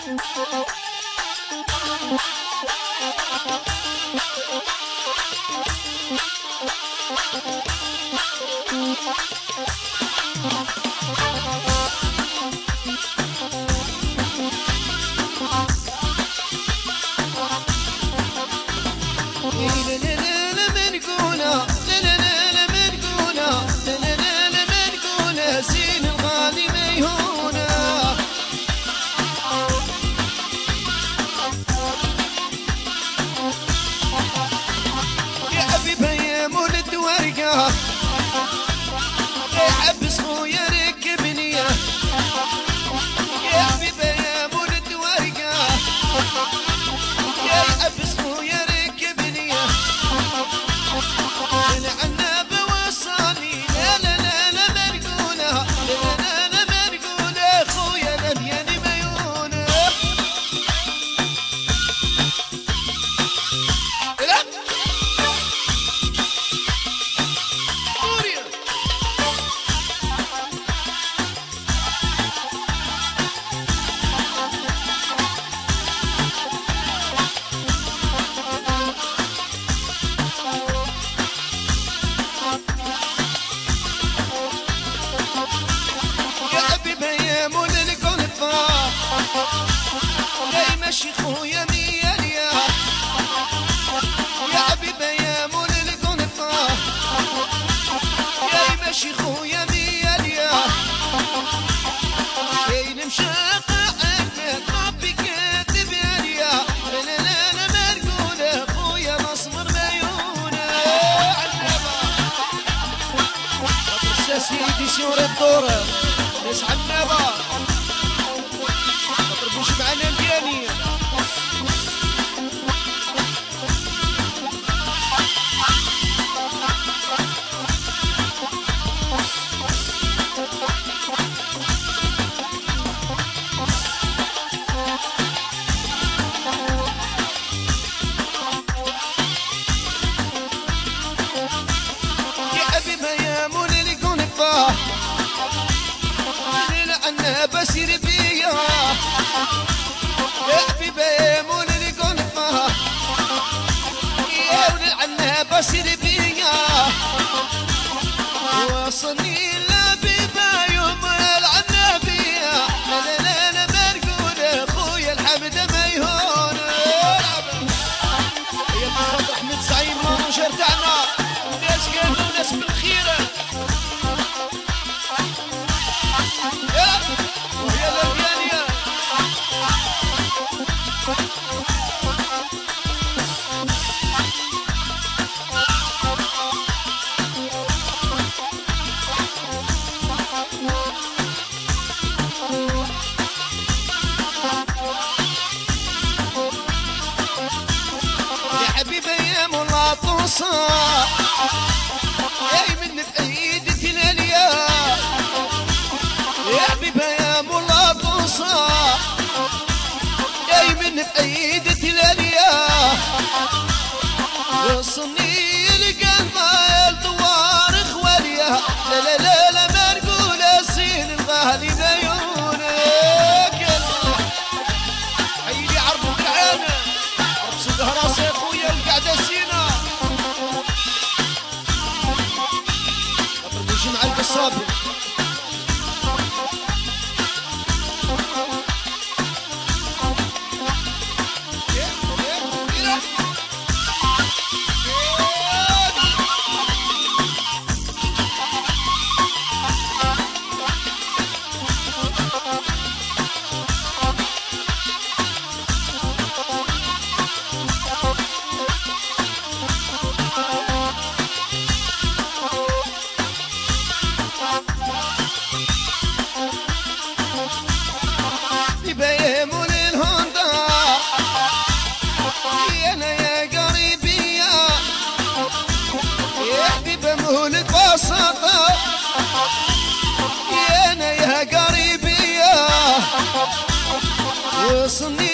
يحبس خويا ركبني يا حبيبي يا مولد ورقة، يحبس خويا ركبني العناب وصلني. لا لا لا لا مرقولة، لا لا لا مرقولة خويا لبياني ميونة. يا ماشي خويا مية ليا يا حبيبي يا مول القنطة، يا ماشي خويا مية ليا يا المشاق عندك ربي كاتب ليا. لا لا لا لا مرقولة خويا مسمر ميونة عنابة سيدي سيور الدورة ناس عنابة مش معنا الجاني. يا حبيبي يا مولي القنطة لنا بسير بيا، يا حبيبي يا مول القنطة يا ولد العنابة سير بيا، وصلني لبيبا يوم العنابية. لا لا لا مرقولة خويا الحمد ميهون. يا مرات احمد سعيد ونشر تاعنا ناس قالوا ناس بالخيرة ويا لبيانية. يا حبيبي يا مولا طوصة يا من بعيد تلاليا، يا حبيبي يا مولا طوصة يا من بعيد تلاليا، وصلني القلب الدوار خواليا. لا لا لا لا مرقولة سين الغالي ميونك عيني عربو بالعانة عرب راسي يا خويا القعدة سينا اضربوا جمع القصابي. يا انا يا قريبي يا وصلني